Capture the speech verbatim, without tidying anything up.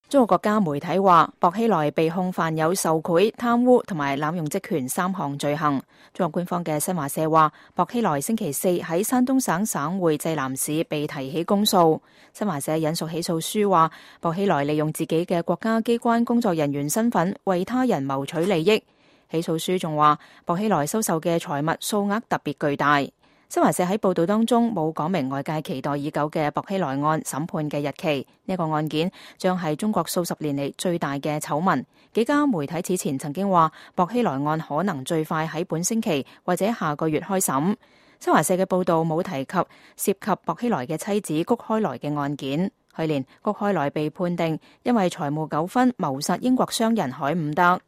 中國國家媒體話，薄熙來被控犯有受賄、貪污同埋濫用職權三項罪行。中國官方嘅新華社話，薄熙來星期四喺山東省省會濟南市被提起公訴。新華社引述起訴書話，薄熙來利用自己嘅國家機關工作人員身份為他人謀取利益。起訴書仲話，薄熙來收受嘅財物數額特別巨大。新華社喺報道當中冇講明外界期待已久嘅薄熙來案審判嘅日期。呢個案件將係中國數十年嚟最大嘅醜聞。幾家媒體此前曾經話，薄熙來案可能最快喺本星期或者下個月開審。新華社嘅報道冇提及涉及薄熙來嘅妻子谷開來嘅案件。去年谷開來被判定因為財務糾紛謀殺英國商人海伍德。